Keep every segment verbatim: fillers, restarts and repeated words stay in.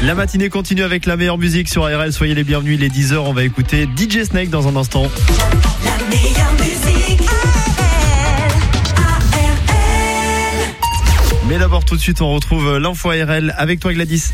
La matinée continue avec la meilleure musique sur A R L. Soyez les bienvenus, il est dix heures. On va écouter D J Snake dans un instant. La meilleure musique. Mais d'abord, tout de suite, on retrouve l'info A R L avec toi, Gladys.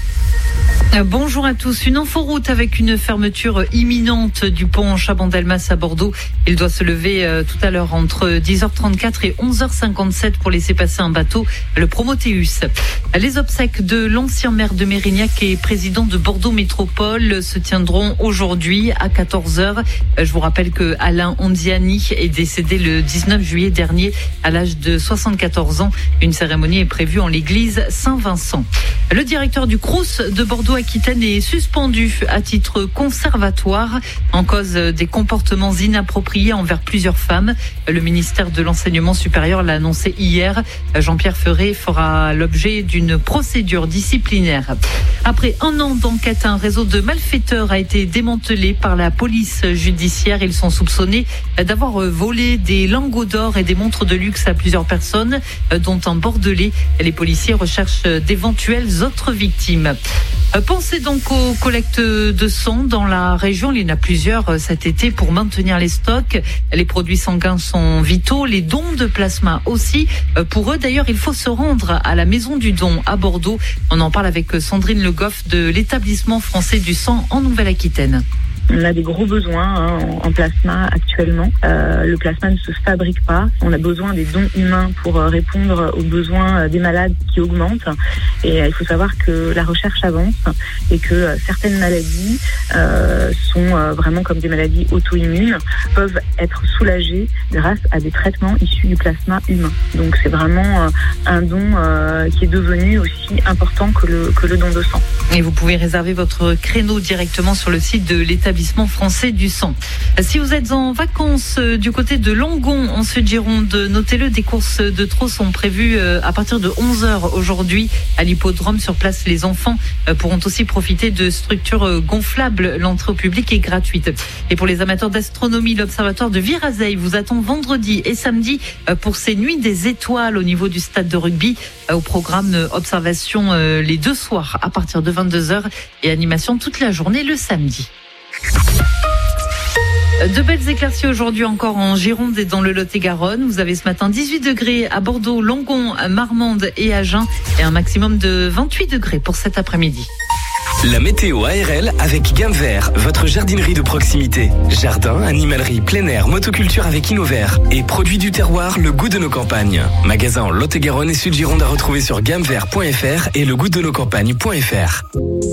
Bonjour à tous. Une inforoute avec une fermeture imminente du pont Chabandelmas à Bordeaux. Il doit se lever euh, tout à l'heure entre dix heures trente-quatre et onze heures cinquante-sept pour laisser passer un bateau, le Promoteus. Les obsèques de l'ancien maire de Mérignac et président de Bordeaux Métropole se tiendront aujourd'hui à quatorze heures. Je vous rappelle que Alain Ondiani est décédé le dix-neuf juillet dernier à l'âge de soixante-quatorze ans. Une cérémonie est prévue en l'église Saint-Vincent. Le directeur du Crous de Bordeaux Aquitaine est suspendu à titre conservatoire en cause des comportements inappropriés envers plusieurs femmes. Le ministère de l'Enseignement supérieur l'a annoncé hier. Jean-Pierre Ferré fera l'objet d'une procédure disciplinaire. Après un an d'enquête, un réseau de malfaiteurs a été démantelé par la police judiciaire. Ils sont soupçonnés d'avoir volé des lingots d'or et des montres de luxe à plusieurs personnes, dont un Bordelais. Les policiers recherchent d'éventuelles autres victimes. Pensez donc aux collectes de sang dans la région. Il y en a plusieurs cet été pour maintenir les stocks. Les produits sanguins sont vitaux, les dons de plasma aussi. Pour eux, d'ailleurs, il faut se rendre à la Maison du Don à Bordeaux. On en parle avec Sandrine Le Goff de l'établissement français du sang en Nouvelle-Aquitaine. On a des gros besoins hein, en, en plasma actuellement. Euh, le plasma ne se fabrique pas. On a besoin des dons humains pour euh, répondre aux besoins euh, des malades qui augmentent. Et euh, il faut savoir que la recherche avance et que euh, certaines maladies euh, sont euh, vraiment comme des maladies auto-immunes, peuvent être soulagées grâce à des traitements issus du plasma humain. Donc c'est vraiment euh, un don euh, qui est devenu aussi important que le, que le don de sang. Et vous pouvez réserver votre créneau directement sur le site de l'établissement français du sang. Si vous êtes en vacances du côté de Langon, en Sud-Gironde, notez-le, des courses de trot sont prévues à partir de onze heures aujourd'hui à l'hippodrome. Sur place, les enfants pourront aussi profiter de structures gonflables. L'entrée au public est gratuite. Et pour les amateurs d'astronomie, l'observatoire de Virazeille vous attend vendredi et samedi pour ces nuits des étoiles au niveau du stade de rugby. Au programme observation les deux soirs à partir de vingt-deux heures et animation toute la journée le samedi. De belles éclaircies aujourd'hui encore en Gironde et dans le Lot-et-Garonne. Vous avez ce matin dix-huit degrés à Bordeaux, Langon, Marmande et Agen et un maximum de vingt-huit degrés pour cet après-midi. La météo A R L avec Gamme Vert, votre jardinerie de proximité. Jardin, animalerie, plein air, motoculture avec Innovert et produits du terroir, le goût de nos campagnes. Magasin en Lot-et-Garonne et Sud-Gironde à retrouver sur gammevert point f r et le goût de nos campagnes point f r.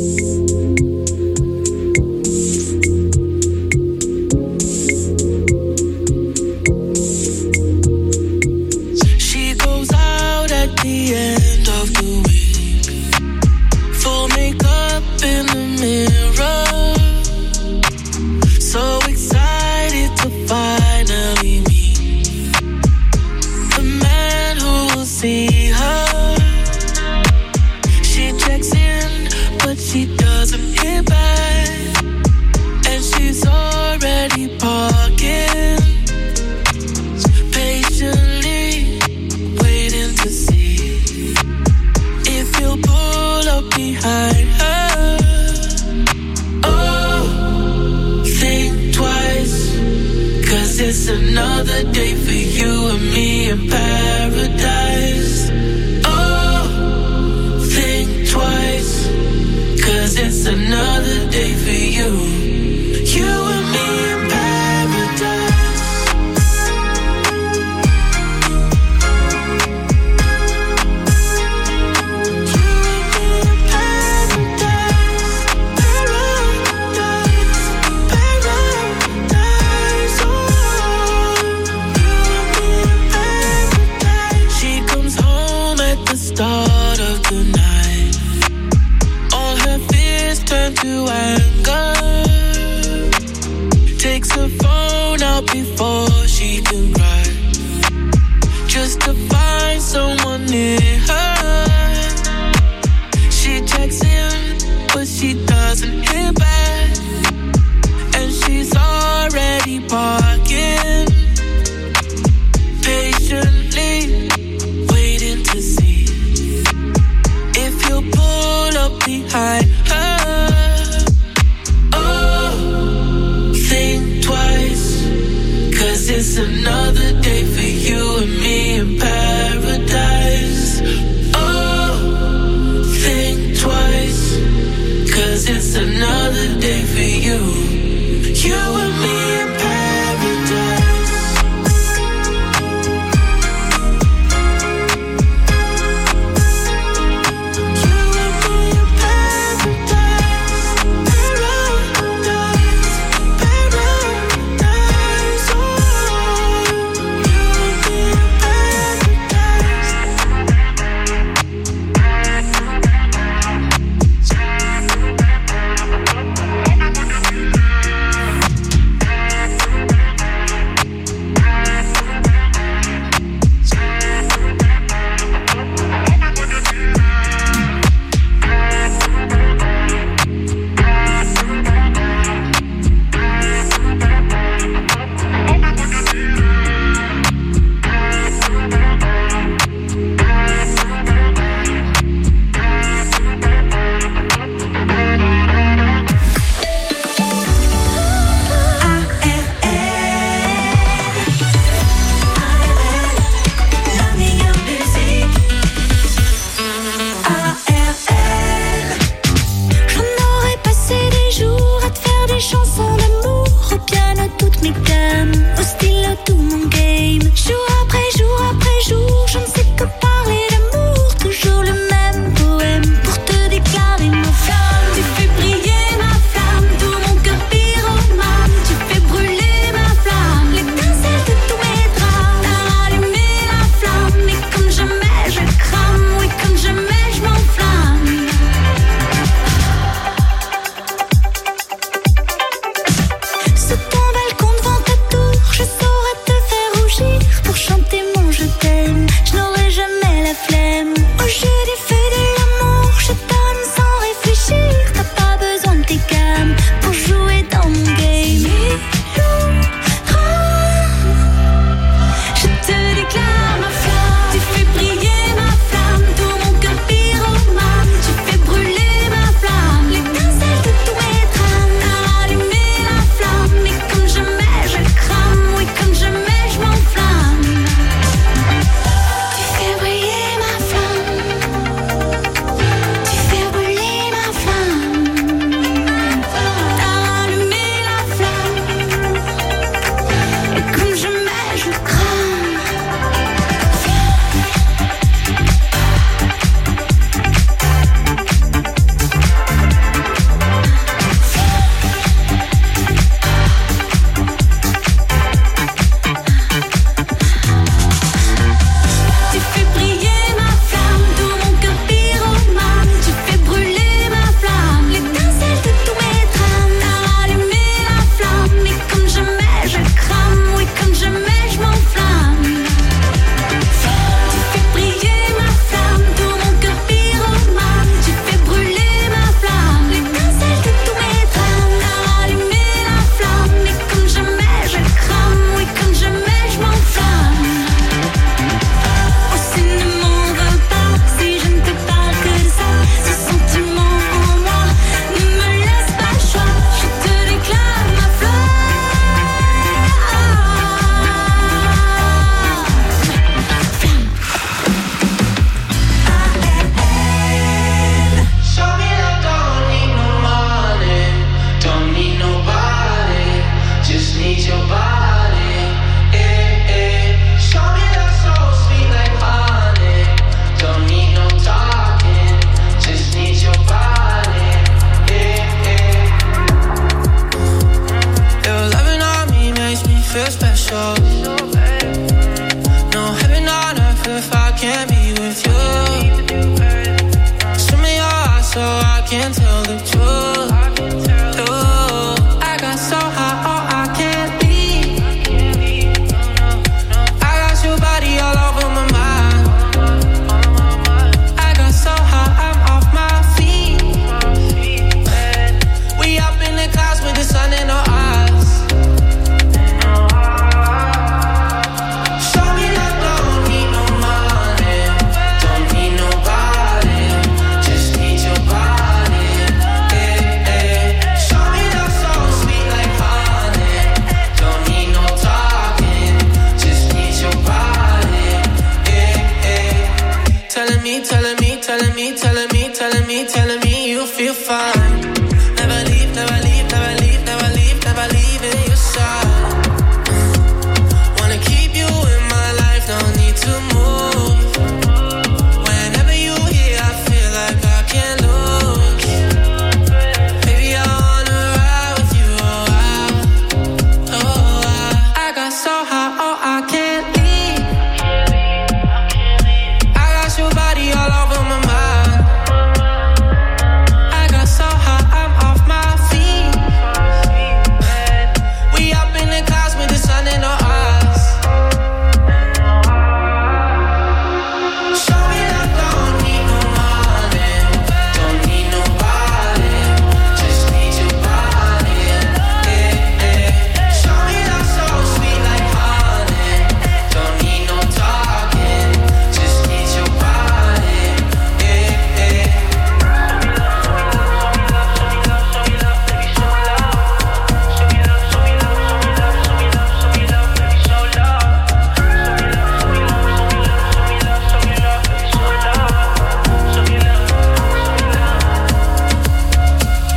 See her, she checks in, but she doesn't hit back, and she's already parking, patiently waiting to see if you'll pull up behind her. Oh, think twice, 'cause it's another day for you and me in paradise. Oh, think twice, 'cause it's another day for you, you and me in paradise. Start of the night, all her fears turn to anger. Takes her phone out before she can cry, just to find someone near her. She checks in, but she doesn't hear back, and she's already parking, patiently waiting to see if you'll pull up behind her. tout mon game. Jour après jour après jour, je ne sais que parler d'amour. Toujours le même poème pour te déclarer ma flamme. Tu fais briller ma flamme, tout mon cœur pyromane. Tu fais brûler ma flamme, l'étincelle de tous mes drames. T'as allumé la flamme, et comme jamais je crame. Oui, comme jamais je m'enflamme. Sous ton balcon devant ta tour, je saurais te faire rougir. Pour chanter mon je t'aime, je n'aurai jamais la flemme. Au jeu des feux de l'amour, je donne sans réfléchir. T'as pas besoin de tes gammes pour jouer dans mon game. Je te déclare ma flamme. Tu fais briller ma flamme, tout mon cœur pyromane. Tu fais brûler ma flamme, l'étincelle de tous mes drames. T'as allumé la flamme, et comme jamais je crame. Oui, comme jamais je m'enflamme. Tu fais briller ma flamme. Tu fais brûler ma flamme. T'as allumé la flamme, et comme jamais je crame. Tu fais briller ma flamme, tout mon cœur pyromane. Tu fais brûler ma flamme, l'étincelle de tous mes drames. T'as allumé la flamme, et comme jamais je crame. Oui, comme jamais je m'enflamme. Tu fais briller ma flamme, tout mon cœur pyromane. Tu fais brûler ma flamme, l'étincelle de tous mes drames. T'as allumé la flamme, et comme jamais je crame. Oui, comme jamais je m'enflamme. Oh, si ne m'en veux pas, si je ne te parle que de ça. Ce sentiment en moi ne me laisse pas le choix. Je te déclare ma flamme. Show me that don't need no money, don't need nobody, just need your body. Eh, eh. Show me that soul sweet like honey, don't need no talking, just need your body. Eh, eh. Your loving on me makes me feel special. No heaven on earth if I can't be with you. Show me your eyes so I can tell the truth. Ooh, I got so high, oh, I can't leave. I got your body all over my mind. I got so high, I'm off my feet. We up in the clouds with the sun in our eyes. Show me that don't need no money, don't need nobody, just need your body. Eh, eh. Show me that soul sweet like honey, don't need no talking, just need your body. Eh, eh. Telling me, telling me, telling me, telling me, telling me, telling me you feel fine. Never leave, never leave, never leave, never leave, never leave in your side. Wanna keep you in my life, no need to move. Whenever you here, I feel like I can't lose. Baby, I wanna ride with you, oh, I, oh, I. I got so high, oh, I can't leave. I got your body all over my mind. I got so high, I'm off my feet. We up in the clouds with the sun in our eyes. Show me that don't need no money, don't need nobody, just need your body. Eh, eh. Show me that soul sweet like honey, don't need no talking, just need your body. Eh, eh.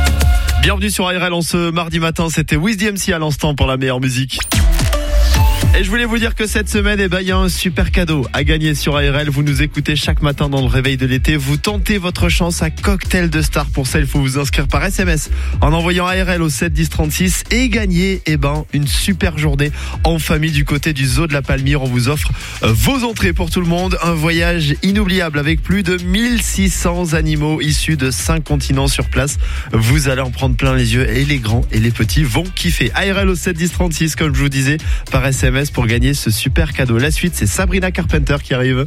Bienvenue sur A R L en ce mardi matin, c'était Wiz D M C à l'instant pour la meilleure musique. Et je voulais vous dire que cette semaine, eh ben, il y a un super cadeau à gagner sur A R L. Vous nous écoutez chaque matin dans le réveil de l'été. Vous tentez votre chance à Cocktail de Star. Pour ça, il faut vous inscrire par S M S en envoyant A R L au sept dix trente-six et gagner, eh ben, une super journée en famille du côté du Zoo de la Palmyre. On vous offre euh, vos entrées pour tout le monde. Un voyage inoubliable avec plus de mille six cents animaux issus de cinq continents sur place. Vous allez en prendre plein les yeux et les grands et les petits vont kiffer. A R L au sept dix trente-six, comme je vous disais, par S M S pour gagner ce super cadeau. La suite, c'est Sabrina Carpenter qui arrive.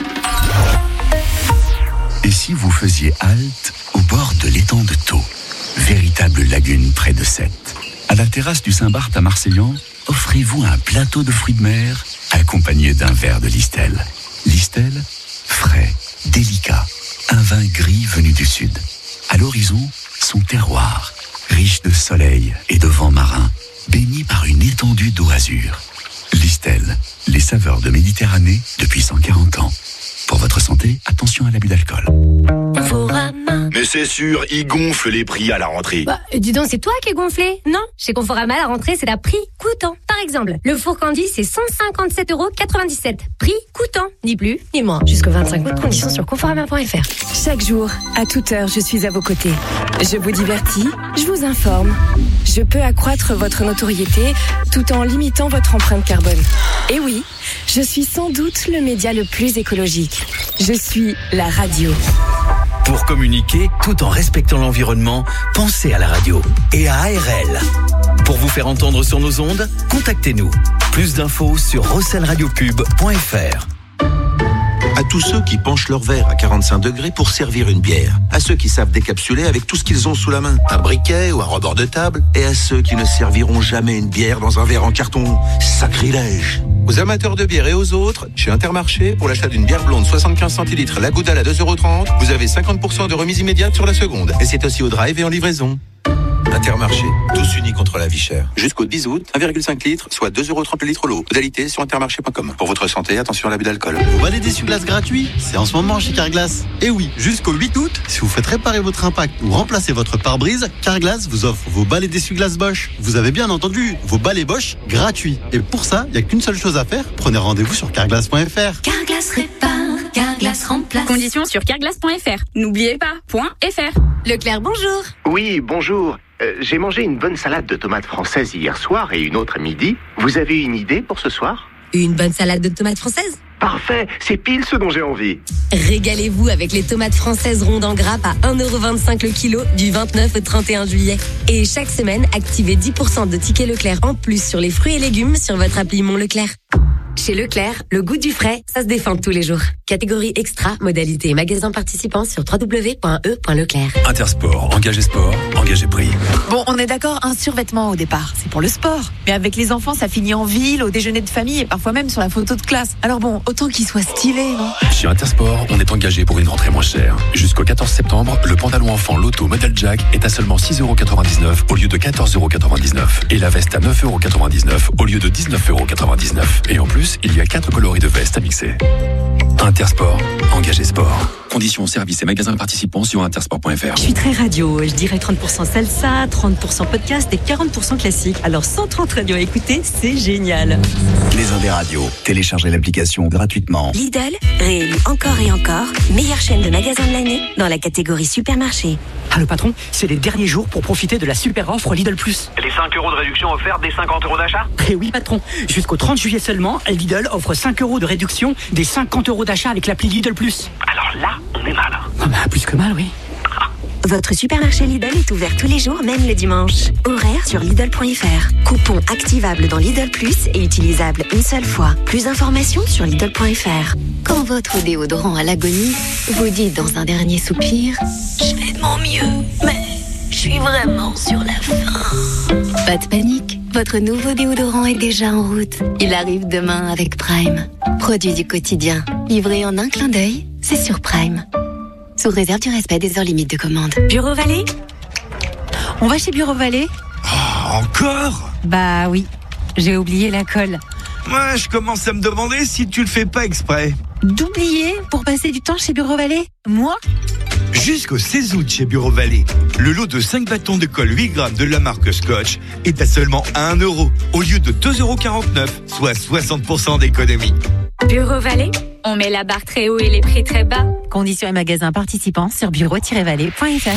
Et si vous faisiez halte au bord de l'étang de Thau, véritable lagune près de Sète, à la terrasse du Saint-Barth à Marseillan, offrez-vous un plateau de fruits de mer accompagné d'un verre de Listel. Listel, frais, délicat, un vin gris venu du sud. À l'horizon, son terroir, riche de soleil et de vent marin, baigné par une étendue d'eau azur. Listel, les saveurs de Méditerranée depuis cent quarante ans. Pour votre santé, attention à l'abus d'alcool. Mais c'est sûr, ils gonflent les prix à la rentrée. Bah, dis donc, c'est toi qui es gonflé. Non, chez Conforama, la rentrée, c'est la prix coûtant. Par exemple, le four Candy, c'est cent cinquante-sept euros quatre-vingt-dix-sept. Prix coûtant, ni plus, ni moins. Jusqu'au vingt-cinq août, conditions sur conforama point f r. Chaque jour, à toute heure, je suis à vos côtés. Je vous divertis, je vous informe. Je peux accroître votre notoriété tout en limitant votre empreinte carbone. Et oui, je suis sans doute le média le plus écologique. Je suis la radio. Pour communiquer tout en respectant l'environnement, pensez à la radio et à A R L. Pour vous faire entendre sur nos ondes, contactez-nous. Plus d'infos sur rossel radio pub point f r. À tous ceux qui penchent leur verre à quarante-cinq degrés pour servir une bière. À ceux qui savent décapsuler avec tout ce qu'ils ont sous la main, un briquet ou un rebord de table. Et à ceux qui ne serviront jamais une bière dans un verre en carton. Sacrilège. Aux amateurs de bière et aux autres, chez Intermarché, pour l'achat d'une bière blonde soixante-quinze centilitres, la Goudal à deux euros trente, vous avez cinquante pour cent de remise immédiate sur la seconde. Et c'est aussi au drive et en livraison. Intermarché, tous unis contre la vie chère. Jusqu'au dix août, un virgule cinq litres, soit deux euros trente le litre l'eau. Modalité sur intermarché point com. Pour votre santé, attention à l'abus d'alcool. Vos balais d'essuie-glace gratuits, c'est en ce moment chez Carglass. Et oui, jusqu'au huit août, si vous faites réparer votre impact ou remplacer votre pare-brise, Carglass vous offre vos balais d'essuie-glace Bosch. Vous avez bien entendu, vos balais Bosch gratuits. Et pour ça, il n'y a qu'une seule chose à faire, prenez rendez-vous sur carglass point f r. Carglass répare, Carglass remplace. Conditions sur carglass point f r. N'oubliez pas, .fr. Leclerc, bonjour. Oui, bonjour. Euh, j'ai mangé une bonne salade de tomates françaises hier soir et une autre à midi. Vous avez une idée pour ce soir ? Une bonne salade de tomates françaises ? Parfait, c'est pile ce dont j'ai envie. Régalez-vous avec les tomates françaises rondes en grappe à un euro vingt-cinq le kilo du vingt-neuf au trente et un juillet. Et chaque semaine, activez dix pour cent de tickets Leclerc en plus sur les fruits et légumes sur votre appli Mon Leclerc. Chez Leclerc, le goût du frais, ça se défend tous les jours. Catégorie extra, modalité et magasin participant sur w w w point e point leclerc. Intersport, engagé sport, engagé prix. Bon, on est d'accord, un survêtement au départ, c'est pour le sport. Mais avec les enfants, ça finit en ville, au déjeuner de famille et parfois même sur la photo de classe. Alors bon, autant qu'il soit stylé, non ? Chez Intersport, on est engagé pour une rentrée moins chère. Jusqu'au quatorze septembre, le pantalon enfant Loto Model Jack est à seulement six euros quatre-vingt-dix-neuf au lieu de quatorze euros quatre-vingt-dix-neuf. Et la veste à neuf euros quatre-vingt-dix-neuf au lieu de dix-neuf euros quatre-vingt-dix-neuf. Et en plus, il y a quatre coloris de veste à mixer. Intersport, engagé sport. Conditions, services et magasins participants sur intersport point f r. Je suis très radio, je dirais trente pour cent salsa, trente pour cent podcast et quarante pour cent classique. Alors cent trente radios à écouter, c'est génial. Les Indes radios, téléchargez l'application gratuitement. Lidl, réélu encore et encore, meilleure chaîne de magasins de l'année dans la catégorie supermarché. Ah le patron, c'est les derniers jours pour profiter de la super offre Lidl Plus. Les cinq euros de réduction offerts des cinquante euros d'achat ? Eh oui patron, jusqu'au trente juillet seulement, Lidl offre cinq euros de réduction des cinquante euros d'achat avec l'appli Lidl Plus. Alors là, on est mal. Ah bah plus que mal, oui. Votre supermarché Lidl est ouvert tous les jours, même le dimanche. Horaire sur Lidl point f r. Coupon activable dans Lidl Plus et utilisable une seule fois. Plus d'informations sur Lidl point f r. Quand votre déodorant à l'agonie vous dit dans un dernier soupir « Je fais de mon mieux, mais je suis vraiment sur la fin ». Pas de panique, votre nouveau déodorant est déjà en route. Il arrive demain avec Prime. Produit du quotidien, livré en un clin d'œil, c'est sur Prime. Sous réserve du respect des heures limites de commande. Bureau Vallée ? On va chez Bureau Vallée ? Oh, encore ? Bah oui, j'ai oublié la colle. Moi, je commence à me demander si tu le fais pas exprès. D'oublier pour passer du temps chez Bureau Vallée ? Moi ? Jusqu'au seize août chez Bureau Vallée, le lot de cinq bâtons de colle huit grammes de la marque Scotch est à seulement un euro au lieu de deux euros quarante-neuf, soit soixante pour cent d'économie. Bureau Vallée, on met la barre très haut et les prix très bas. Conditions et magasins participants sur bureau tiret vallée point f r.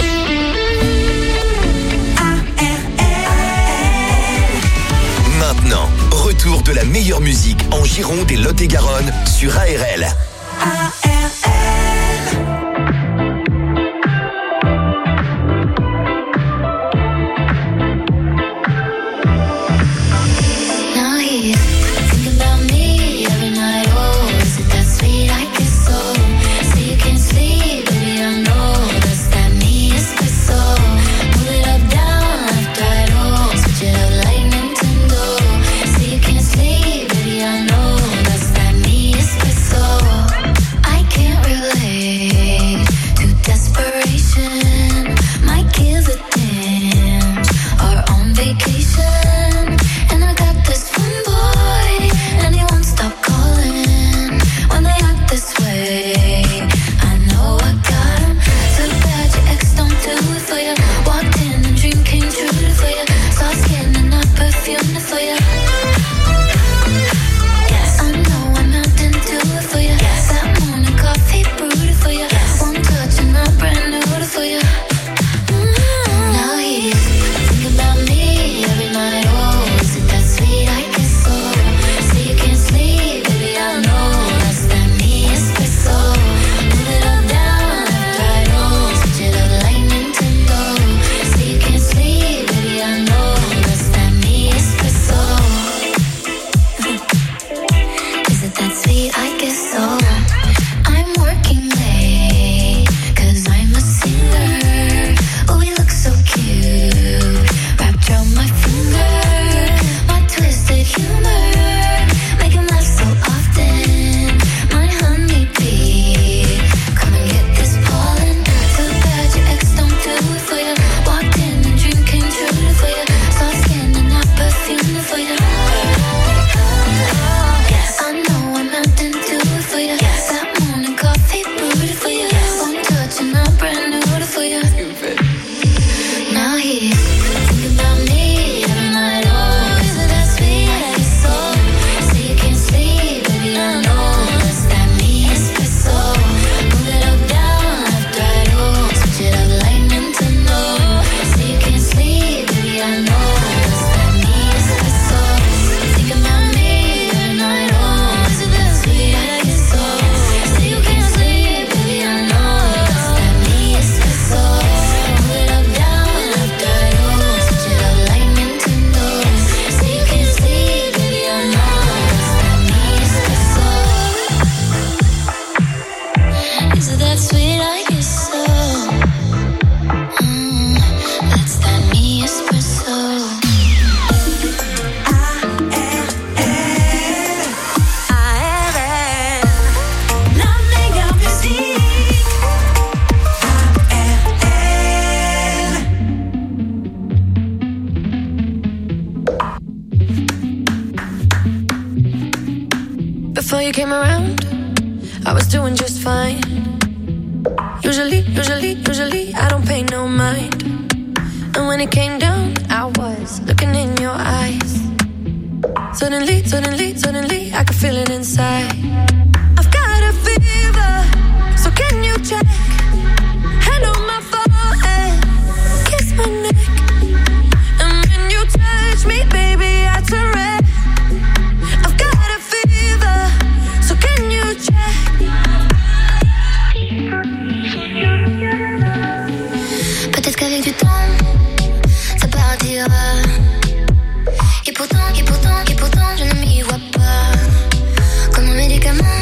Maintenant, retour de la meilleure musique en Gironde et Lot-et-Garonne sur A R L. A R L. Now he's thinking about me every night. Oh, is it that sweet? I guess so. Say you can't sleep, baby, I know that's that me espresso. Move it up, down, left, right, oh, switch it up like Nintendo. Say you can't sleep, baby, I know that's that me espresso. I can't relate to desperation. Might give a damn or on vacation. And I got this one boy, and he won't stop calling when they act this way. I know I got him. So bad your ex don't do it for you. Walked in and dream came true for you. Saw skin and not perfume for you. Yes, I know I'm out and do it for you. Yes, that morning coffee brewed for you. Yes, one touch and I'm brand new for you. Mm. Now he's thinking about me every night. Oh, is it that sweet? I guess so. Say you can't sleep, baby, I know that's that me espresso. Move it up, down, left, right, oh, switch it up like Nintendo. Say you can't sleep, baby, I know that's that me espresso. Is it that sweet? I guess so. I'm working late, cause I'm a singer. Oh, we look so cute, wrapped around my finger. My twisted humor, make him laugh so often. My honeybee, come and get this pollen. Too bad your ex don't do it for you. Walked in and dream came true for you. Soft skin and not perfume for you. Yes, I know I'm out and do it for you. Yes, that morning coffee brewed for you. One touch and I'm brand new for you. Now he's thinking about me every night. Oh, is it that sweet? I guess so. Say you can't sleep, baby, I know that's that me espresso. Move it up, down, left, right, oh, switch it up like Nintendo. Say you can't sleep, baby, I know that's that me espresso. Thinking about me every night. Oh, is it that sweet? I guess so. Say you can't sleep, baby, I know that's that me espresso. Move it up, down, left, right, oh, switch it up like Nintendo. Say you can't sleep, baby, I know that's that me espresso. Is it that sweet? I guess so. Mm, that's that me espresso. La meilleure musique. Before you came around, I was doing just fine. Usually, usually, usually, I don't pay no mind. And when it came down, I was looking in your eyes. Suddenly, suddenly, suddenly, I could feel it inside. I've got a fever, so can you check? Hand on my forehead, kiss my neck. And when you touch me, baby, I turn red. I've got a fever, so can you check? Peut-être qu'avec du temps, ça partira. Et pourtant, et pourtant, et pourtant, je ne m'y vois pas. Comme un médicament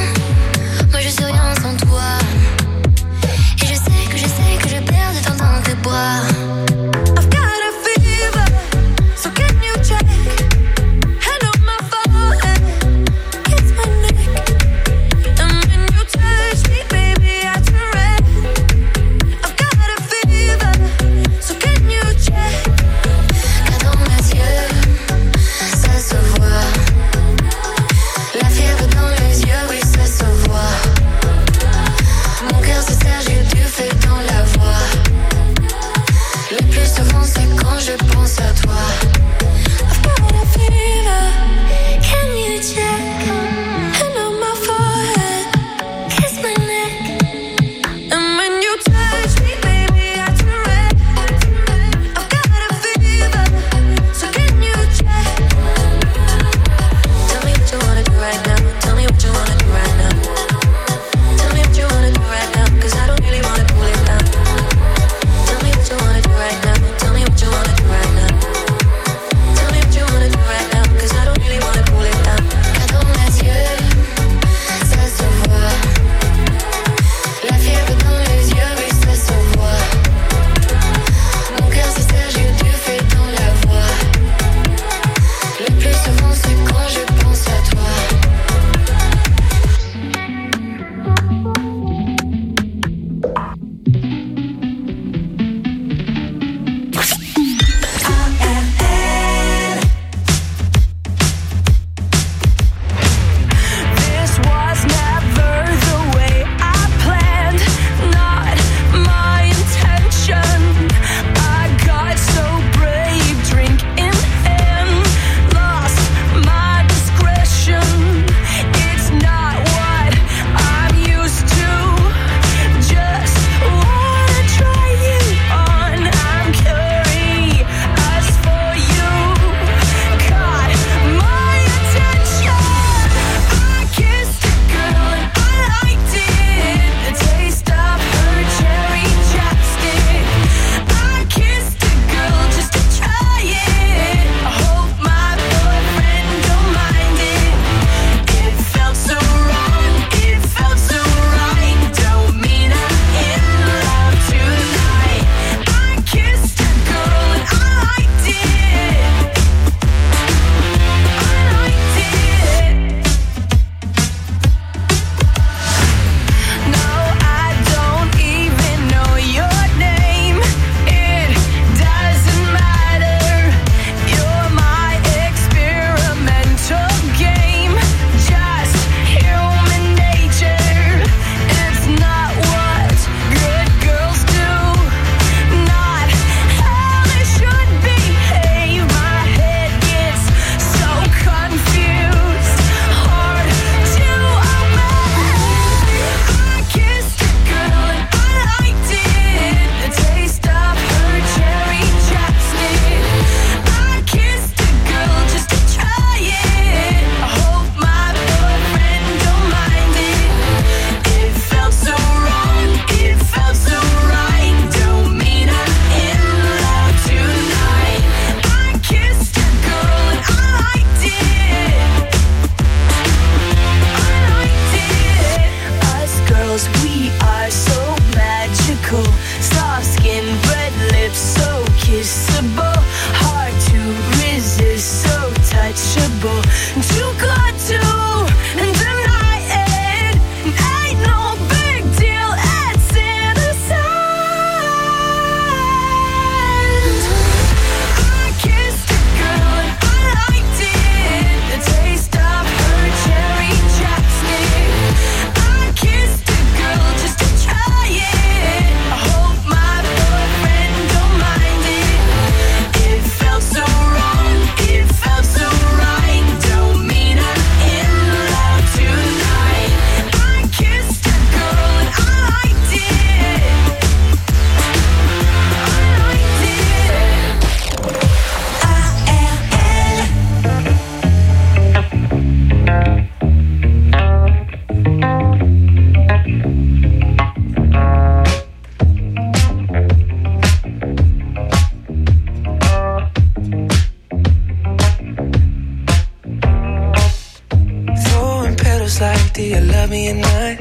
feels like, do you love me or not?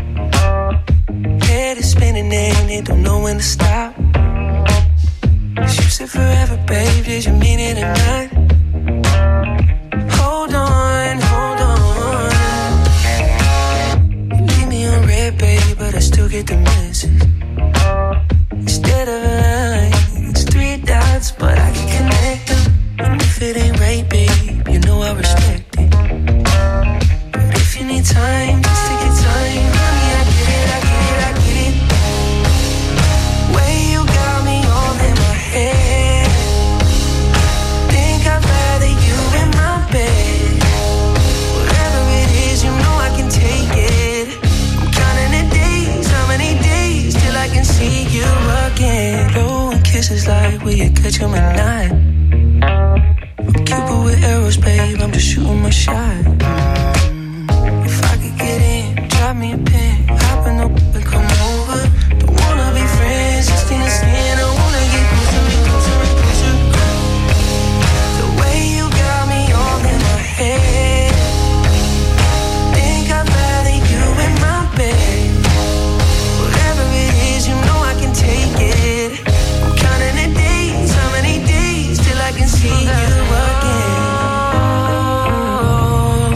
Head is spinning and it don't know when to stop. You said forever, babe, did you mean it or not? Hold on, hold on. You leave me on red, babe, but I still get the message. Instead of a line, it's three dots, but I can connect them. And if it ain't right, babe, you know I respect it. But if you need time, just take your time. Honey, I get it, I get it, I get it. Way you got me all in my head. Think I'd rather you in my bed. Whatever it is, you know I can take it. I'm counting the days, how many days till I can see you again. Blowing kisses like will you catch 'em or not? I'm Cupid with arrows, babe, I'm just shooting my shot. Mm. If I could get in, drop me a pin, hop in the whip and come over. Don't wanna be friends, just in the skin, I wanna get closer and closer and closer. The way you got me all in my head. Think I'd rather you in my bed. Whatever it is, you know I can take it. I'm counting the days, how many days till I can see you again.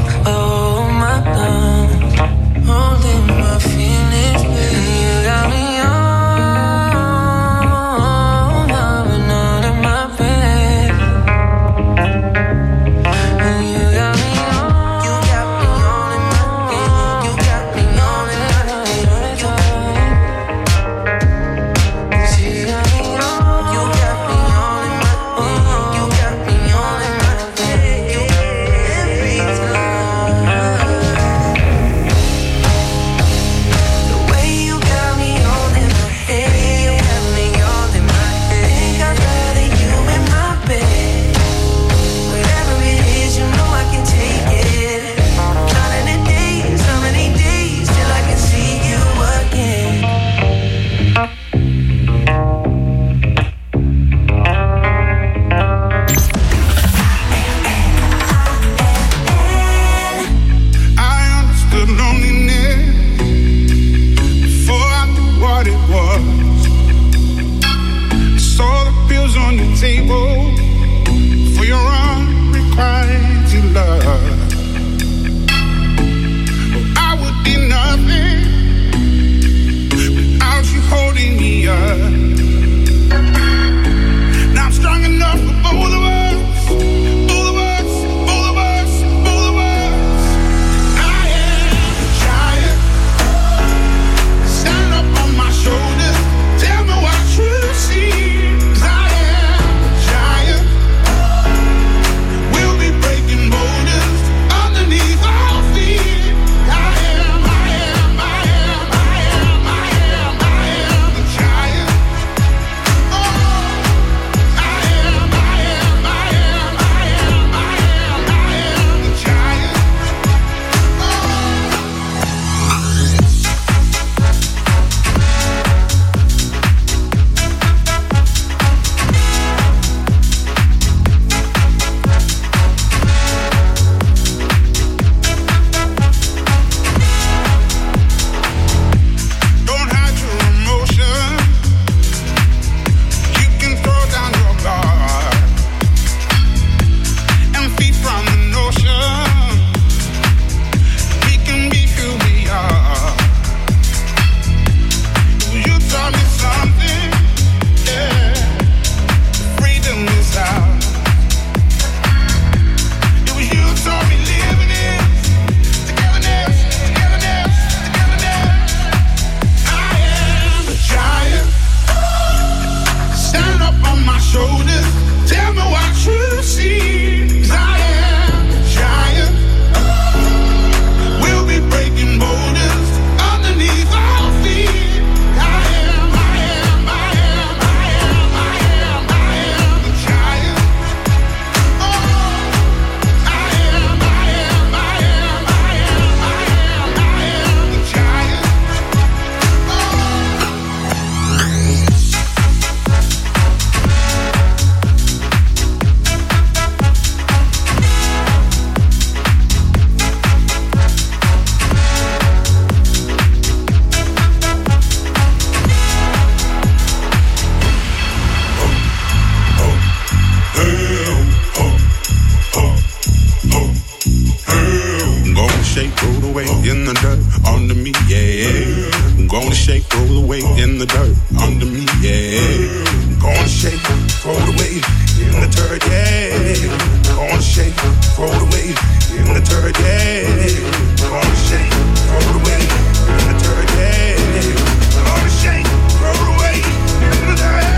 like roll away in the dirt under me, yeah. Gonna shake, throw it away in the dirt, yeah. Gonna shake, throw it away in the dirt, yeah. Gonna shake, throw it away in the dirt, yeah. Gonna shake, throw it away in the dirt.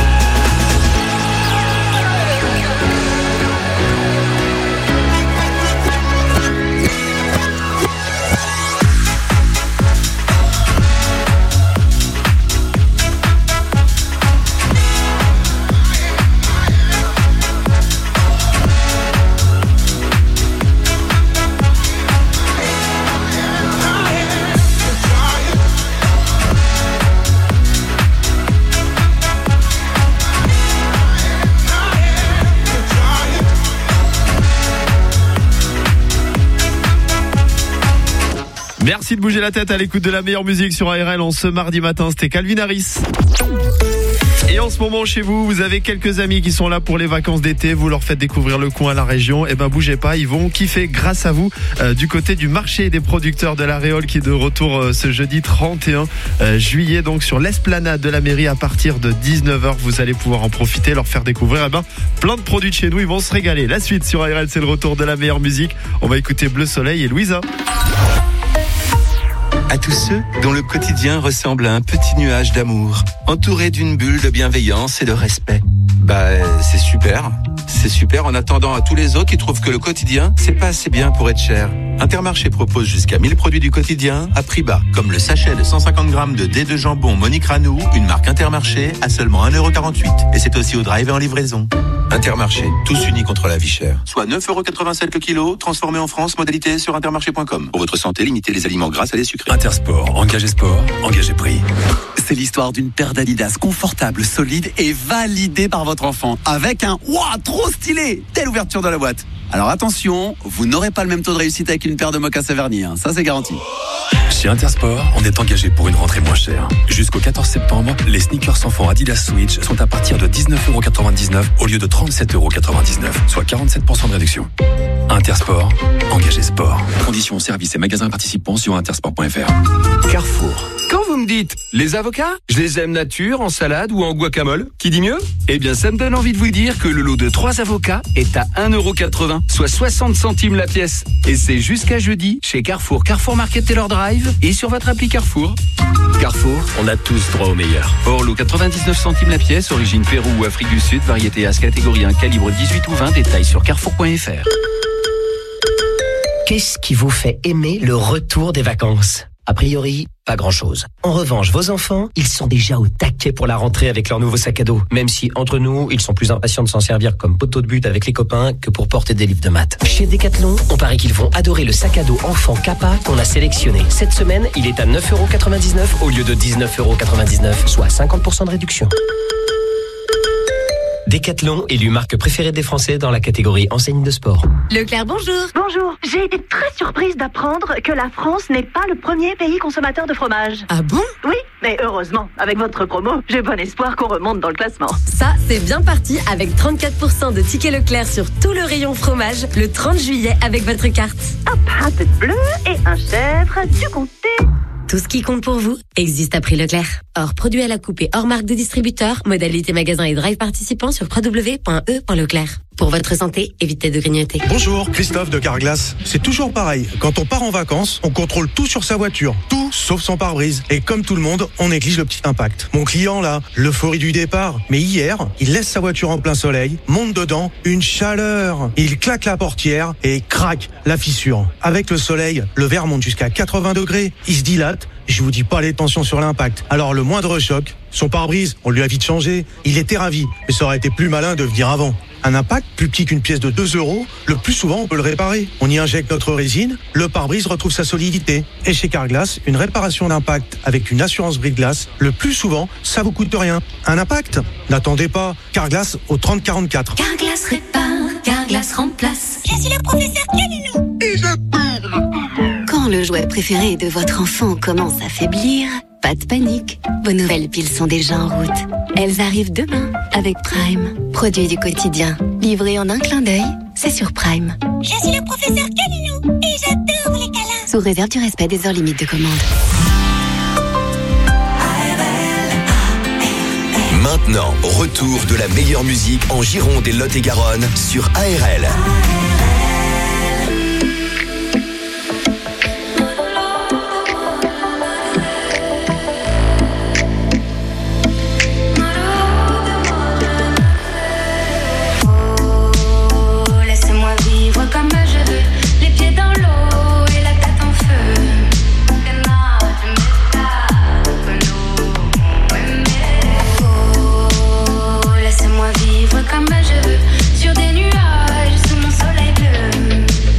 Merci de bouger la tête à l'écoute de la meilleure musique sur A R L en ce mardi matin. C'était Calvin Harris. Et en ce moment chez vous, vous avez quelques amis qui sont là pour les vacances d'été. Vous leur faites découvrir le coin, la région. Et ben bougez pas, ils vont kiffer grâce à vous euh, du côté du marché des producteurs de la Réole qui est de retour euh, ce jeudi trente et un juillet. Donc sur l'esplanade de la mairie à partir de dix-neuf heures. Vous allez pouvoir en profiter, leur faire découvrir eh ben, plein de produits de chez nous. Ils vont se régaler. La suite sur A R L, c'est le retour de la meilleure musique. On va écouter Bleu Soleil et Louisa. À tous ceux dont le quotidien ressemble à un petit nuage d'amour, entouré d'une bulle de bienveillance et de respect. Bah, c'est super. C'est super en attendant à tous les autres qui trouvent que le quotidien, c'est pas assez bien pour être cher. Intermarché propose jusqu'à mille produits du quotidien à prix bas, comme le sachet de cent cinquante grammes de dés de jambon Monique Ranou, une marque Intermarché, à seulement un euro quarante-huit. Et c'est aussi au drive et en livraison. Intermarché, tous unis contre la vie chère. Soit neuf euros quatre-vingt-sept le kilo, transformé en France, modalité sur intermarché point com. Pour votre santé, limitez les aliments gras et les sucrés. Intersport, engagez sport, engagez prix. C'est l'histoire d'une paire d'Adidas confortable, solide et validée par votre enfant. Avec un « Ouah, trop stylé !» Telle ouverture de la boîte. Alors attention, vous n'aurez pas le même taux de réussite avec une paire de mocassins vernis, hein. Ça c'est garanti. Chez Intersport, on est engagé pour une rentrée moins chère. Jusqu'au quatorze septembre, les sneakers enfants Adidas Switch sont à partir de dix-neuf euros quatre-vingt-dix-neuf au lieu de trente-sept euros quatre-vingt-dix-neuf, soit quarante-sept pour cent de réduction. Intersport, engagé sport. Conditions, services et magasins participants sur intersport point f r. Carrefour. Quand vous me dites les avocats, je les aime nature, en salade ou en guacamole, qui dit mieux? Eh bien, ça me donne envie de vous dire que le lot de trois avocats est à un euro quatre-vingts, soit soixante centimes la pièce. Et c'est jusqu'à jeudi chez Carrefour, Carrefour Market Taylor Drive et sur votre appli Carrefour. Carrefour, on a tous droit au meilleur. Orlo, quatre-vingt-dix-neuf centimes la pièce, origine Pérou ou Afrique du Sud, variété As catégorie un, calibre dix-huit ou vingt, détails sur carrefour point f r. Qu'est-ce qui vous fait aimer le retour des vacances ? A priori, pas grand-chose. En revanche, vos enfants, ils sont déjà au taquet pour la rentrée avec leur nouveau sac à dos. Même si, entre nous, ils sont plus impatients de s'en servir comme poteau de but avec les copains que pour porter des livres de maths. Chez Decathlon, on paraît qu'ils vont adorer le sac à dos enfant Kappa qu'on a sélectionné. Cette semaine, il est à neuf euros quatre-vingt-dix-neuf au lieu de dix-neuf euros quatre-vingt-dix-neuf, soit cinquante pour cent de réduction. Decathlon, élu marque préférée des Français dans la catégorie enseigne de sport. Leclerc, bonjour. Bonjour. J'ai été très surprise d'apprendre que la France n'est pas le premier pays consommateur de fromage. Ah bon? Oui, mais heureusement, avec votre promo, j'ai bon espoir qu'on remonte dans le classement. Ça, c'est bien parti avec trente-quatre pour cent de tickets Leclerc sur tout le rayon fromage le trente juillet avec votre carte. Hop, un peu de bleu et un chèvre, du comté. Tout ce qui compte pour vous existe à prix Leclerc. Hors produit à la coupe et hors marque de distributeur, modalité magasin et drive participants sur w w w point e point leclerc. Pour votre santé, évitez de grignoter. Bonjour, Christophe de Carglass. C'est toujours pareil. Quand on part en vacances, on contrôle tout sur sa voiture. Tout sauf son pare-brise. Et comme tout le monde, on néglige le petit impact. Mon client là, l'euphorie du départ. Mais hier, il laisse sa voiture en plein soleil, monte dedans, une chaleur. Il claque la portière et craque la fissure. Avec le soleil, le verre monte jusqu'à quatre-vingts degrés. Il se dilate. Je vous dis pas les tensions sur l'impact. Alors le moindre choc, son pare-brise, on lui a vite changé. Il était ravi, mais ça aurait été plus malin de venir avant. Un impact plus petit qu'une pièce de deux euros, le plus souvent on peut le réparer. On y injecte notre résine, le pare-brise retrouve sa solidité. Et chez Carglass, une réparation d'impact avec une assurance brise-glace, le plus souvent, ça vous coûte rien. Un impact? N'attendez pas. Carglass au trente quarante-quatre. Carglass répare, Carglass remplace. Je suis le professeur Calilou. Et je Quand le jouet préféré de votre enfant commence à faiblir, pas de panique. Vos nouvelles piles sont déjà en route. Elles arrivent demain avec Prime. Produit du quotidien. Livré en un clin d'œil, c'est sur Prime. Je suis le professeur Calilou et j'adore les câlins. Sous réserve du respect des heures limites de commande. Maintenant, retour de la meilleure musique en Gironde et Lot-et-Garonne sur A R L. Comme je veux, sur des nuages, sous mon soleil bleu.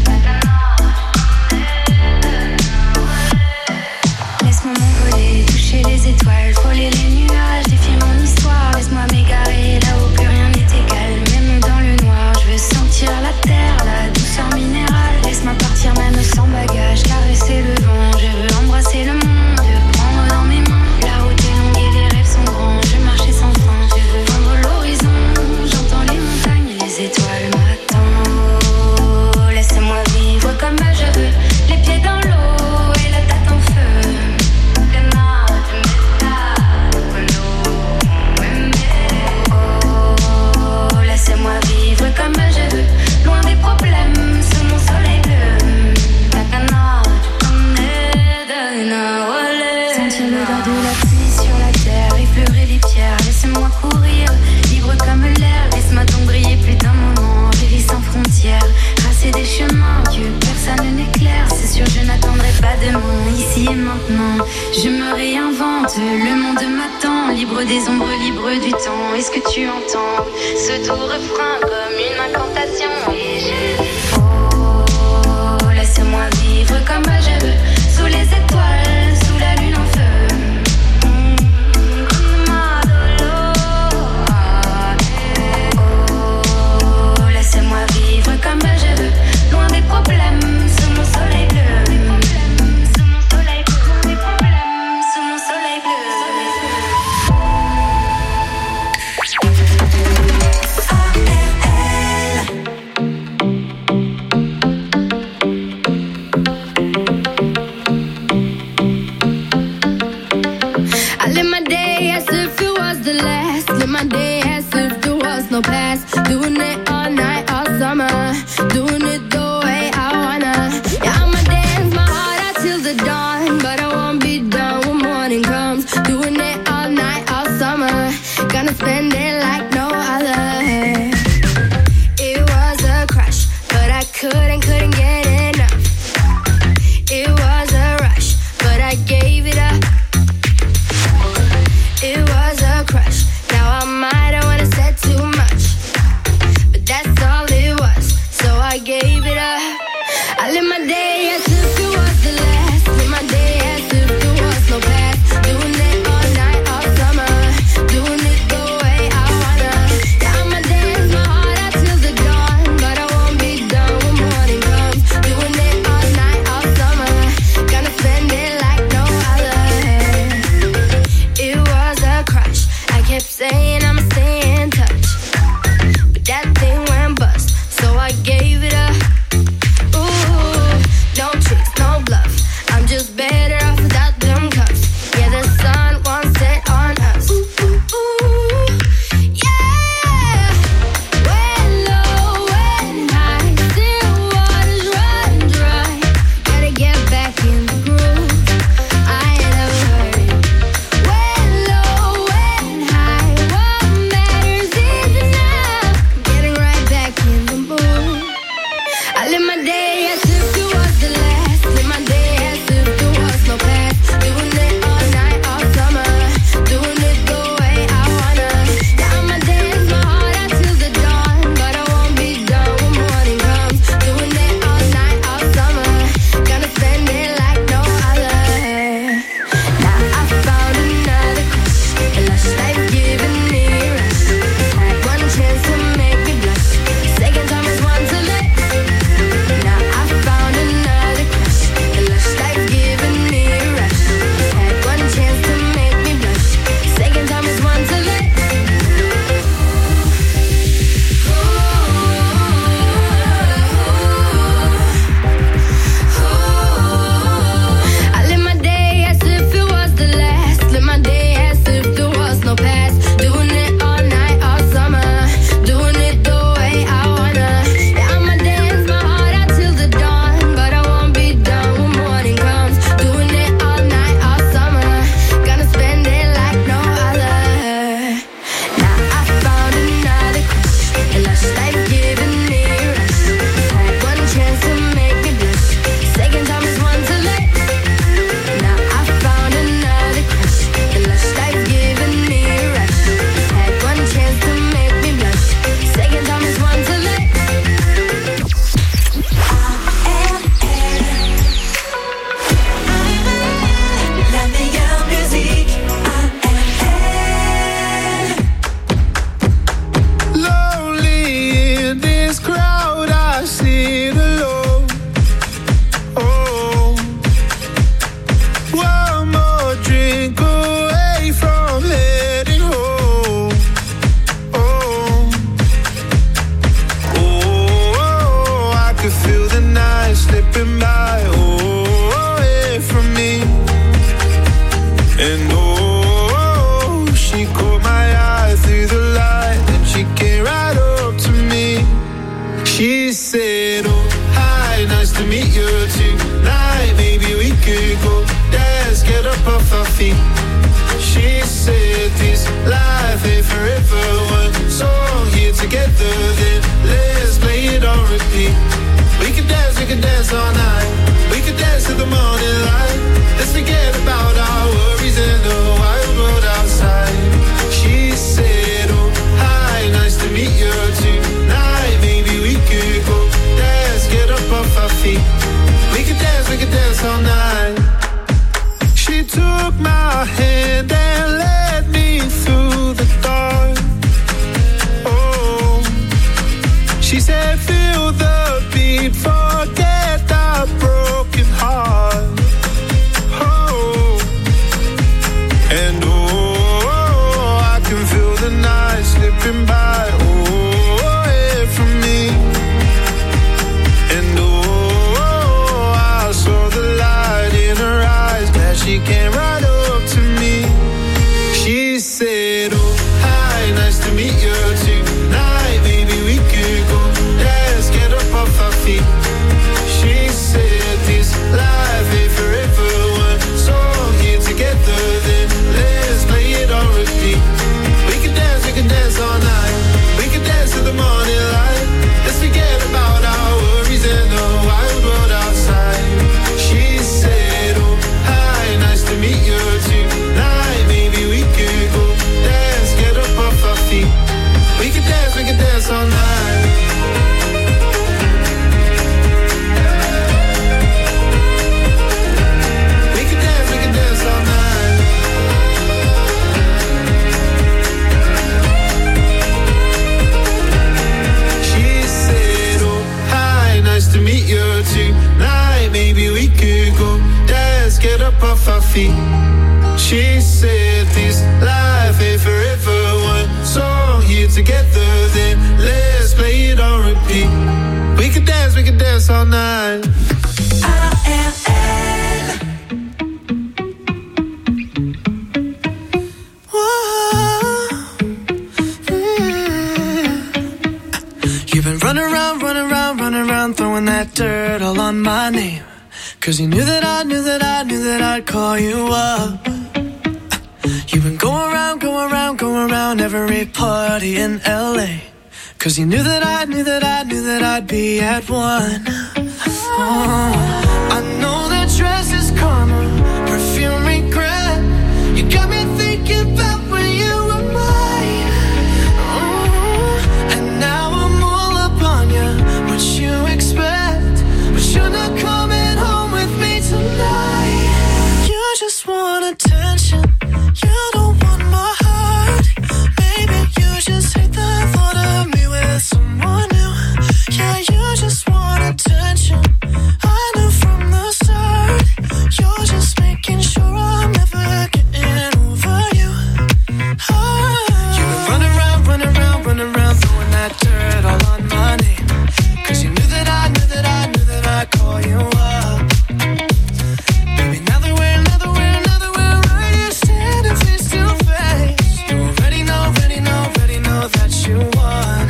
Laisse-moi m'envoler, toucher les étoiles, frôler les nuages, défier mon histoire. Laisse-moi m'égarer là où plus rien n'est égal, même dans le noir. Je veux sentir la terre, la douceur minérale. Laisse-moi partir même sans bagage, caresser le vent. Je veux embrasser le monde, te prendre dans mes mains. La route est longue et les rêves sont grands. Je veux marcher sans frein, je veux vendre l'horizon. J'entends les montagnes, les étoiles m'attendent. Laisse-moi vivre comme je veux, les pieds dans l'eau et la tête en feu. Oh, laisse-moi vivre comme je veux, loin des problèmes, sous mon soleil bleu. Sentir l'odeur de la pluie sur la terre, effleurer les pierres, laisse-moi courir, libre comme l'air, laisse-moi donc briller plus d'un moment, vivre sans frontières, tracer des chemins que personne n'éclaire, c'est sûr je n'attendrai pas demain, ici et maintenant, je me réinvente, le monde m'attend, libre des ombres, libre du temps, est-ce que tu entends ce doux refrain comme une incantation, et je dis oh, laisse-moi vivre comme je veux, sous les étoiles, sous la lune en feu. Laisse-moi vivre comme je veux, loin des problèmes, sous mon soleil bleu. Sous mon soleil bleu, loin des problèmes, sous mon soleil bleu. A R L to meet you tonight. Maybe we could go dance, get up off our feet. She said this life ain't forever. One song here together, then let's play it on repeat. We could dance, we could dance all night. We could dance till the morning light. Let's forget about our worries and the wild world outside. She said, oh, hi, nice to meet you tonight. Maybe we could go dance, get up off our feet. We could dance, we could dance all night. She took my hand and led me through the dark. Oh, she said, feel the beat, forget our broken heart. Oh, and oh, I can feel the night slipping by. Oh, away from me. And oh, I saw the light in her eyes. Glad she came right up to me. She said, oh, hi, nice to meet you tonight. Maybe we could go dance, get up off our feet. She said this life ain't forever. One song here together, then let's play it on repeat. We can dance, we can dance all night. We can dance till the morning light. Let's forget about our worries and the wild world outside. She said, oh, hi, nice to meet you tonight. Maybe we could go dance, get up off our feet. We can dance, we can dance all night. We can dance, we can dance all night. She said, oh, hi, nice to meet you tonight. Maybe we could go dance, get up off our feet. She said this life ain't forever. One song here together, then let's play it on repeat. We can dance, we can dance all night. You've been running around, running around, running around, throwing that dirt all on my name. Cause you knew that I knew that I knew that I'd call you up. You've been going around, going around, going around every party in L A. Cause you knew that I knew that I knew that I'd be at one. Oh, I know that dress is karma, perfume regret. You got me thinking about when you were mine. Oh, and now I'm all up on you, what you expect. But you're not coming home with me tonight. You just want attention, you don't want my heart. Maybe you just hate the thought of me with someone new. Yeah, you just want attention, I knew from the start. You're just making sure I'm never getting over you. Oh. You've been running around, running around, running around, throwing that dirt all on my name. Cause you knew that I knew that I knew that I'd call you up. Baby, now that we're, now that we're, now that we're right here standing face to face, you already know, already know, already know that you won.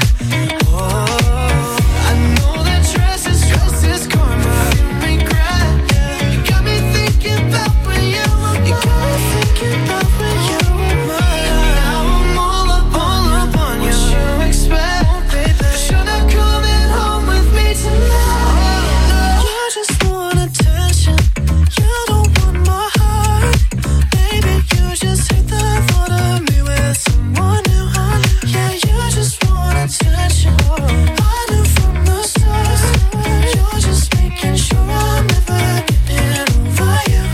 Oh, I know that dress is, dress is karma, regret. You got me thinking about when you were mine. You got me thinking about when you were mine. Now I'm all up, all up on you. What you expect, baby? But you're not coming home with me tonight. You just want attention, you don't want my heart. Maybe you just hate the thought of me with someone new. Yeah, you just want attention, I knew from the start. You're just making sure I'm never getting over you.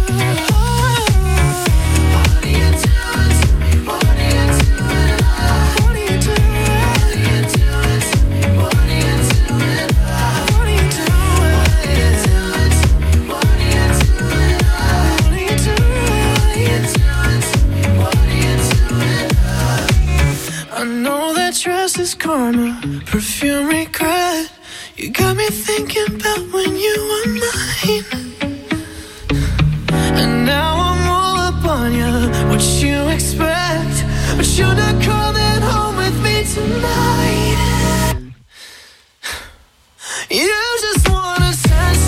What are you doing to me? What are you doing? What are you doing? What are you doing to me? What are you doing? What are you doing? What are you doing to me? What are you doing? What are you doing? What are you doing to me? What are you doing? I know that dress is karma, perfume regret. You got me thinking about when you were mine. And now I'm all up on you, what you expect. But you're not coming home with me tonight. You just want attention.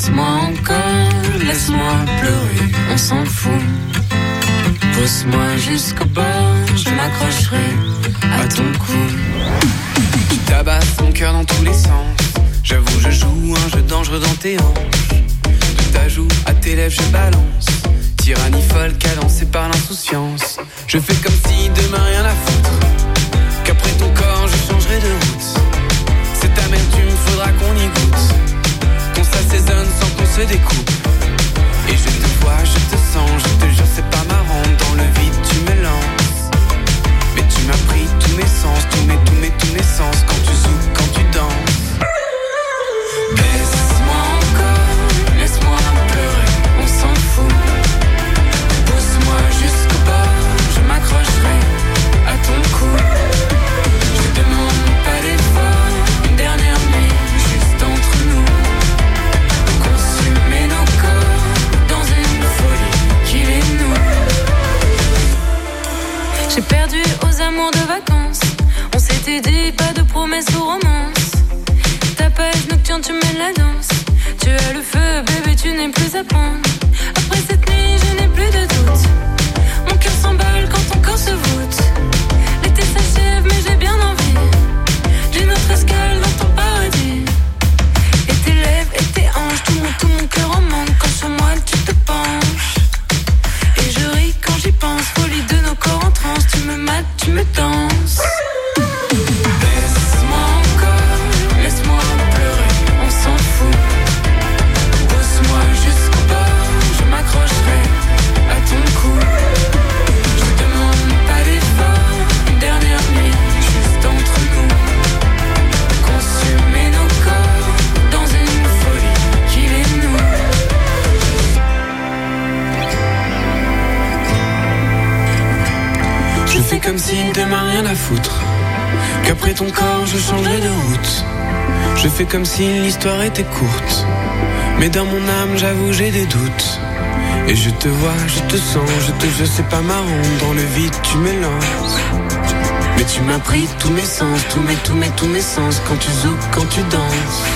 Baisse-moi encore, laisse-moi pleurer, on s'en fout. Pousse-moi jusqu'au bord, je m'accrocherai à ton cou. Tu tabasses mon cœur dans tous les sens. J'avoue, je joue un jeu dangereux dans tes hanches. De ta joue à tes lèvres, je balance. Tyrannie folle cadencée par l'insouciance. Je fais comme si demain rien à foutre. Qu'après ton corps, je changerai de route. Cette amertume, faudra qu'on y goûte. Qu'on s'assaisonne sans qu'on se découpe. Et je te vois, je te sens, je te jure, c'est pas marrant. Dans le vide, tu me lances. Mais tu m'as pris tous mes sens, tous mes, tous mes, tous mes sens. Quand tu zoukes, quand tu danses. Baisse-moi encore, laisse-moi pleurer, on s'en fout. Pousse-moi jusqu'au bord, je m'accrocherai à ton cou. Je demande pas d'effort, une dernière nuit juste entre nous. Consumer nos corps dans une folie qui les noue. J'ai perdu aux amours de vacances. On s'était dit pas de promesses ou romances. Ta page nocturne, tu mènes la danse. Tu as le feu, bébé, tu n'es plus à prendre. Après cette nuit, je n'ai plus de doute. Mon cœur s'emballe quand ton corps se voûte. L'été s'achève, mais j'ai bien envie d'une autre escale dans ton paradis. Et tes lèvres et tes hanches, tout mon, tout mon cœur en manque. Quand sur moi tu te penches. Et je ris quand j'y pense. Folie de nos corps en transe. Tu me mates, tu me danses. Baisse-moi encore, laisse-moi pleurer, on s'en fout. Pousse-moi jusqu'au bord, je m'accrocherai à ton cou. Je demande pas d'effort, une dernière nuit juste entre nous. Consumer nos corps dans une folie qui les noue. Je fais comme si demain rien à foutre. Qu'après ton corps je changerai de route. Je fais comme si l'histoire était courte. Mais dans mon âme j'avoue j'ai des doutes. Et je te vois, je te sens, je te jure c'est pas marrant. Dans le vide tu me lances. Mais tu m'as pris tous mes sens, tous mes, tous mes, tous mes sens. Quand tu zoukes, quand tu danses.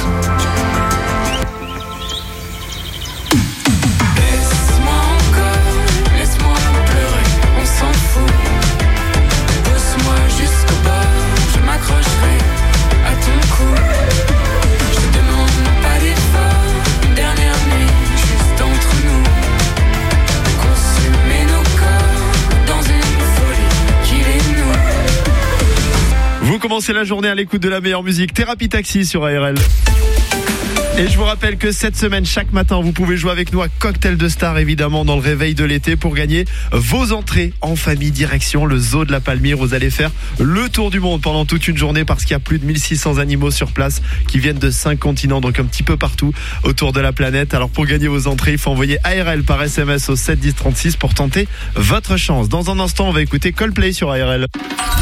Baisse-moi encore, laisse-moi pleurer, on s'en fout. Pousse-moi jusqu'au bord, je m'accrocherai à ton cou. Je te demande pas d'effort, une dernière nuit juste entre nous. Consumer nos corps dans une folie qui les noue. Vous commencez la journée à l'écoute de la meilleure musique, Thérapie Taxi sur A R L. Et je vous rappelle que cette semaine, chaque matin, vous pouvez jouer avec nous à Cocktail de Star, évidemment, dans le réveil de l'été pour gagner vos entrées en famille direction le zoo de la Palmyre. Vous allez faire le tour du monde pendant toute une journée parce qu'il y a plus de mille six cents animaux sur place qui viennent de cinq continents, donc un petit peu partout autour de la planète. Alors pour gagner vos entrées, il faut envoyer A R L par S M S au sept dix trente-six pour tenter votre chance. Dans un instant, on va écouter Coldplay sur A R L.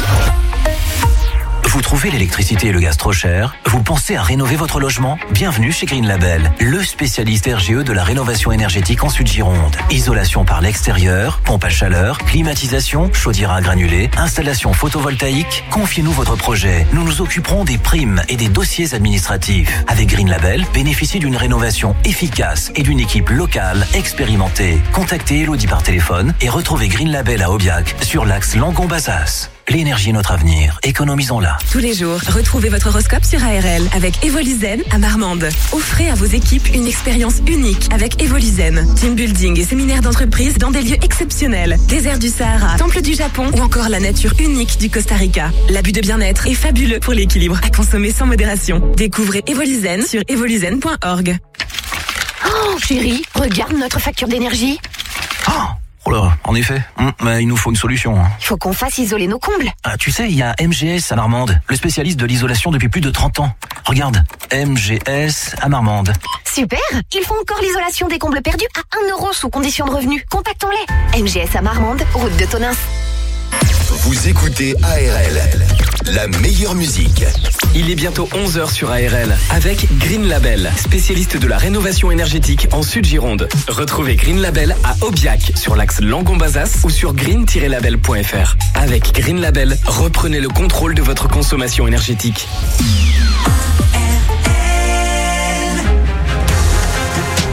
Vous trouvez l'électricité et le gaz trop cher? Vous pensez à rénover votre logement? Bienvenue chez Green Label, le spécialiste R G E de la rénovation énergétique en Sud-Gironde. Isolation par l'extérieur, pompe à chaleur, climatisation, chaudière à granulés, installation photovoltaïque. Confiez-nous votre projet. Nous nous occuperons des primes et des dossiers administratifs. Avec Green Label, bénéficiez d'une rénovation efficace et d'une équipe locale expérimentée. Contactez Elodie par téléphone et retrouvez Green Label à Aubiac sur l'axe Langon-Bazas. L'énergie est notre avenir. Économisons-la. Tous les jours, retrouvez votre horoscope sur A R L avec Evolisen à Marmande. Offrez à vos équipes une expérience unique avec Evolisen. Team building et séminaire d'entreprise dans des lieux exceptionnels. Désert du Sahara, temple du Japon ou encore la nature unique du Costa Rica. L'abus de bien-être est fabuleux pour l'équilibre. À consommer sans modération. Découvrez Evolisen sur evolisen point org. Oh, chérie, regarde notre facture d'énergie. Oh Oh là, en effet, hum, mais il nous faut une solution. Hein. Il faut qu'on fasse isoler nos combles. Ah, tu sais, il y a M G S à Marmande, le spécialiste de l'isolation depuis plus de trente ans. Regarde, M G S à Marmande. Super, ils font encore l'isolation des combles perdus à un euro sous condition de revenu. Contactons-les. M G S à Marmande, route de Tonins. Vous écoutez A R L, la meilleure musique. Il est bientôt onze heures sur A R L avec Green Label, spécialiste de la rénovation énergétique en Sud-Gironde. Retrouvez Green Label à Aubiac sur l'axe Langon-Bazas ou sur green tiret label point f r. Avec Green Label, reprenez le contrôle de votre consommation énergétique.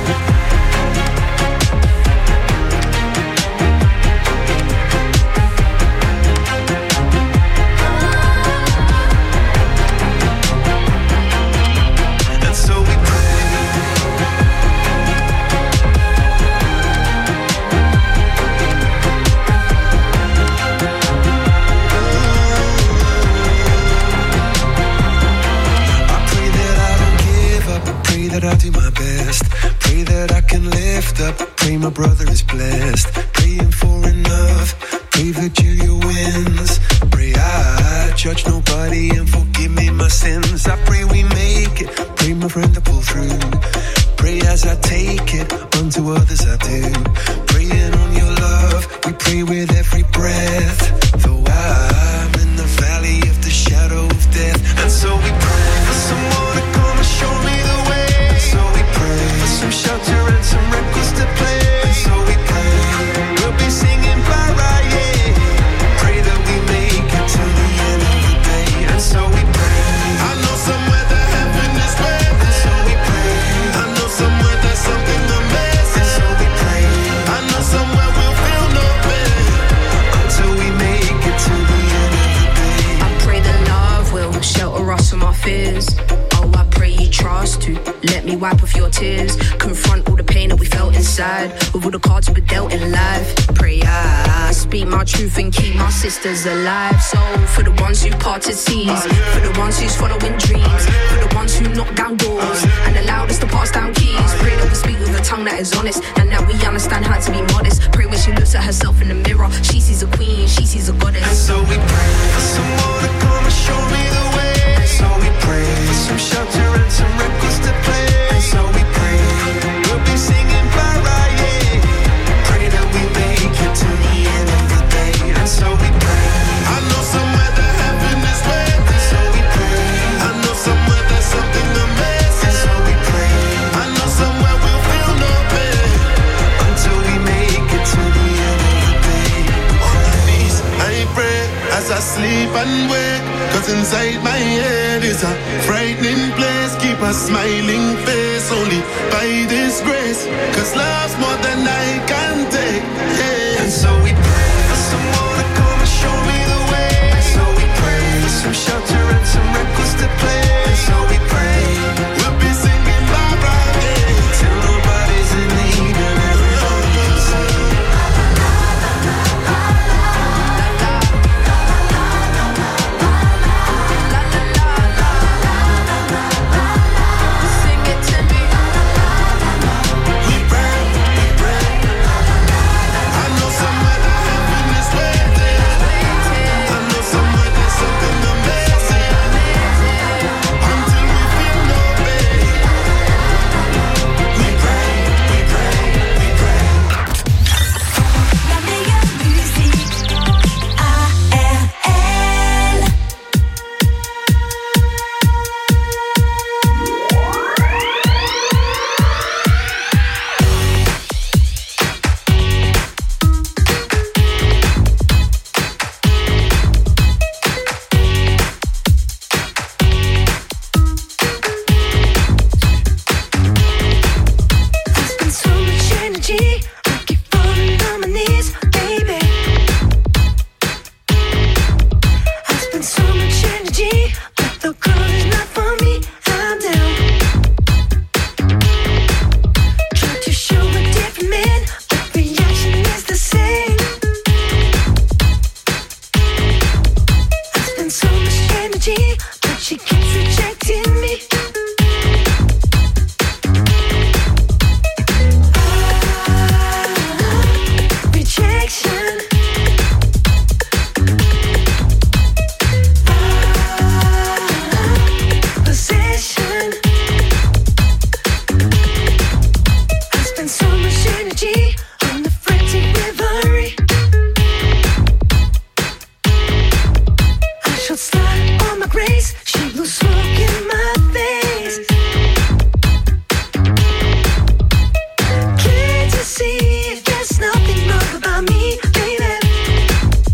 that I do my best. Pray that I can lift up. Pray my brother is blessed. Praying for enough. Pray Virgilia wins. Pray I judge nobody and forgive me my sins. I pray we make it. Pray my friend to pull through. Pray as I take it, unto others I do. Praying on your love, we pray with every breath. Though I'm in the valley of the shadow of death. And so we pray for someone to come and show me the way. And so we pray for some shelter and some records to play. And so we pray, we'll be singing Barra, yeah. Pray that we make it to the end of the day. And so we pray, I know somewhere that heaven is waiting. And so we pray, I know somewhere there's something amazing. So we pray, I know somewhere we'll feel no pain until we make it to the end of the day. I pray that love will shelter us from our fears. Oh, I pray you trust to let me wipe off your tears. Confront all the pain that we felt inside with all the cards we were dealt in life. Pray I speak my truth and keep my sisters alive. So for the ones who parted seas, for the ones who's following dreams, for the ones who knock down doors and allowed us to pass down keys. Pray that we speak with a tongue that is honest and that we understand how to be modest. Pray when she looks at herself in the mirror, she sees a queen, she sees a goddess. And so we pray for someone to come and show me the way. And so we pray for some shelter and some records to play. And so we pray, we'll be singing Barra, yeah. Pray that we make it to the end of the day. And so we pray, I know somewhere that heaven is waiting. And so we pray, I know somewhere there's something amazing. And so we pray, I know somewhere we'll feel no pain until we make it to the end of the day. On my knees, I pray as I sleep and wake. Cause inside my head is a frightening place. Keep a smiling face only by this grace. Cause love's more than I can take, yeah. And so we pray for someone to come and show me the way. And so we pray for some shelter and some records to play. And so we pray, we'll be singing Barbara, yeah. Till nobody's in need and everybody can sing.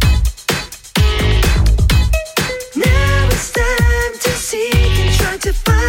To find